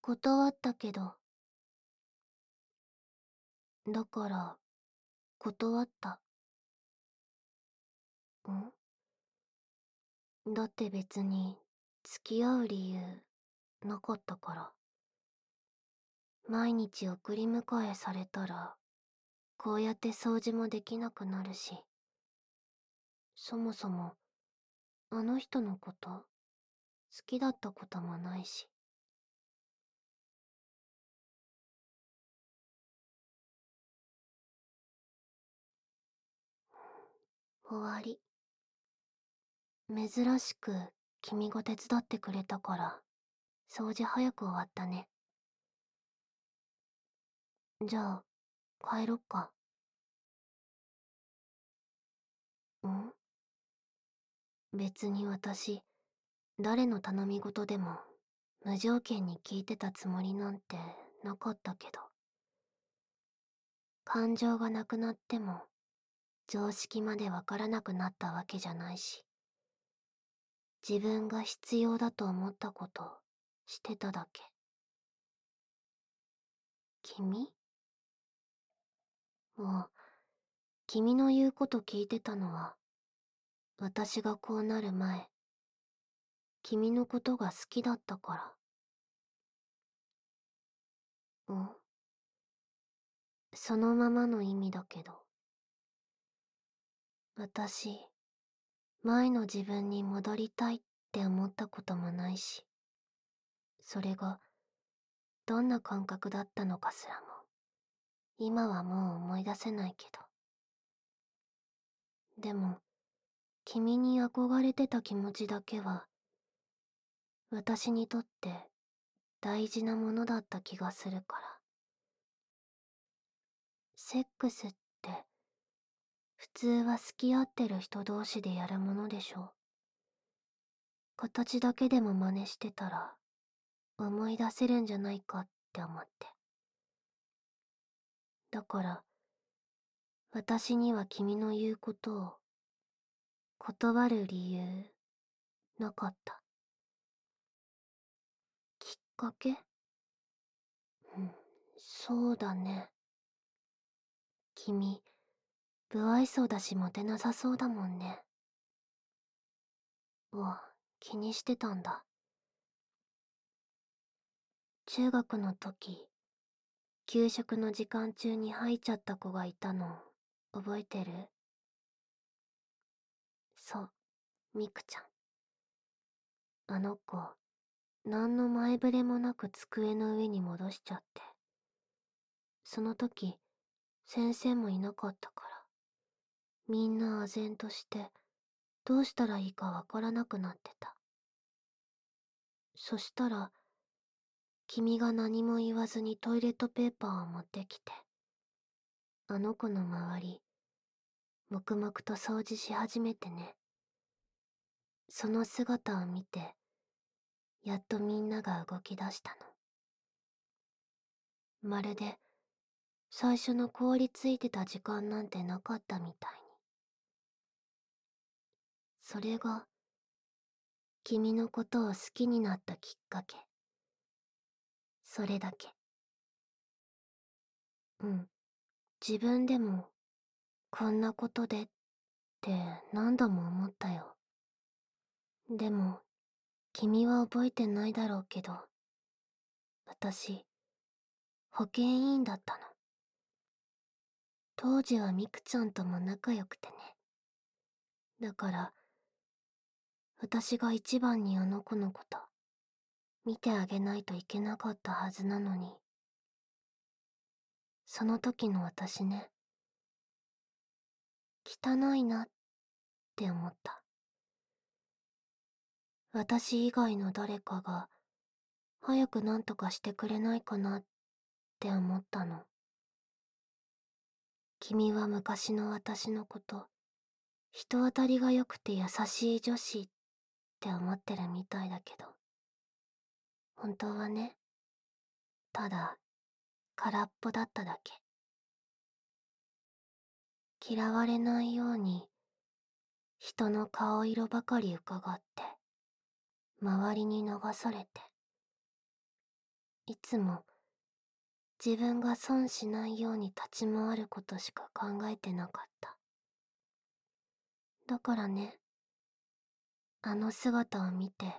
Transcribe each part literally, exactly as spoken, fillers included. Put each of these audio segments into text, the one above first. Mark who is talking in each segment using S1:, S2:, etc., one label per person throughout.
S1: 断ったけど、だから、断った。んだって別に、付き合う理由、なかったから。毎日送り迎えされたら、こうやって掃除もできなくなるし、そもそも、あの人のこと、好きだったこともないし。終わり。珍しく、君が手伝ってくれたから、掃除早く終わったね。じゃあ、帰ろっか。ん別に私、誰の頼み事でも、無条件に聞いてたつもりなんてなかったけど。感情がなくなっても、常識までわからなくなったわけじゃないし。自分が必要だと思ったこと、してただけ。君もう、君の言うこと聞いてたのは、私がこうなる前、君のことが好きだったから。んそのままの意味だけど。私、前の自分に戻りたいって思ったこともないし、それが、どんな感覚だったのかすらも、今はもう思い出せないけど。でも、君に憧れてた気持ちだけは、私にとって大事なものだった気がするから。セックスって、普通は好き合ってる人同士でやるものでしょ。形だけでも真似してたら、思い出せるんじゃないかって思って。だから、私には君の言うことを、断る理由、なかった。きっかけうん、そうだね。君、不愛想だしモテなさそうだもんね。を、気にしてたんだ。中学の時、給食の時間中に吐いちゃった子がいたの、覚えてる？そう、みくちゃん。あの子、なんの前触れもなく机の上に戻しちゃって。その時、先生もいなかったから。みんな唖然として、どうしたらいいかわからなくなってた。そしたら、君が何も言わずにトイレットペーパーを持ってきて、あの子の周り、黙々と掃除し始めてね。その姿を見て、やっとみんなが動き出したの。まるで、最初の凍りついてた時間なんてなかったみたいに。それが、君のことを好きになったきっかけ。それだけ。うん。自分でも、こんなことでって何度も思ったよ。でも、君は覚えてないだろうけど、私、保健委員だったの。当時はみくちゃんとも仲良くてね。だから、私が一番にあの子のこと、見てあげないといけなかったはずなのに。その時の私ね、汚いなって思った。私以外の誰かが、早く何とかしてくれないかなって思ったの。君は昔の私のこと、人当たりが良くて優しい女子って思ってるみたいだけど、本当はね、ただ、空っぽだっただけ。嫌われないように、人の顔色ばかり伺って、周りに流されて、 いつも自分が損しないように立ち回ることしか考えてなかった。だからね、あの姿を見て、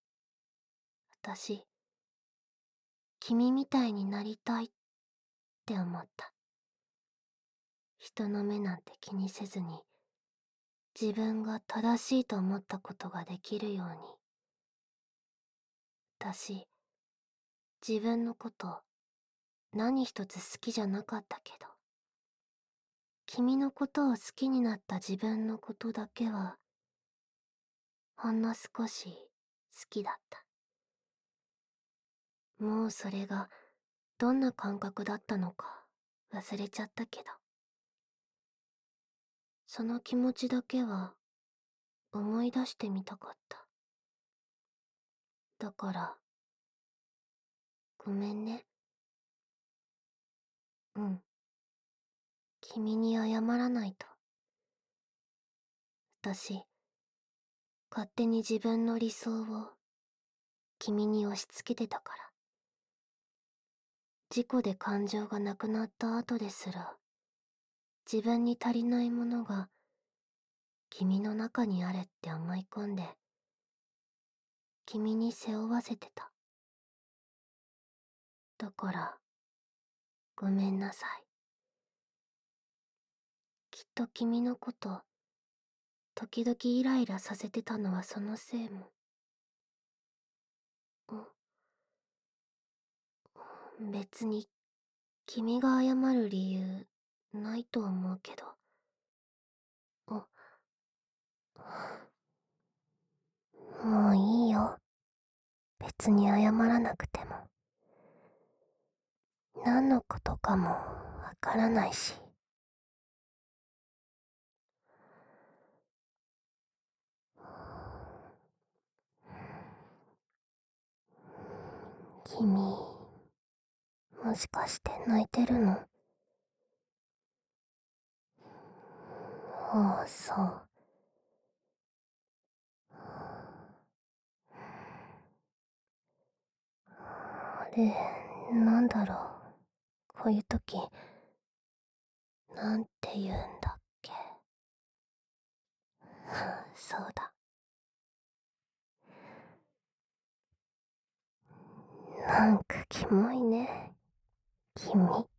S1: 私、君みたいになりたいって思った。人の目なんて気にせずに、自分が正しいと思ったことができるように。私、自分のこと何一つ好きじゃなかったけど、君のことを好きになった自分のことだけは、ほんの少し好きだった。もうそれがどんな感覚だったのか忘れちゃったけど、その気持ちだけは思い出してみたかった。だから、ごめんね。うん。君に謝らないと。私、勝手に自分の理想を君に押し付けてたから。事故で感情がなくなった後ですら、自分に足りないものが君の中にあるって思い込んで、君に背負わせてた。だから、ごめんなさい。きっと君のこと、時々イライラさせてたのはそのせいも。別に、君が謝る理由、ないと思うけど。あ、もういいよ。別に謝らなくても。何のことかもわからないし。君、もしかして泣いてるの？ああ、そう。あれ、なんだろう。こういう時、なんて言うんだっけ。そうだ。なんかキモいね。君。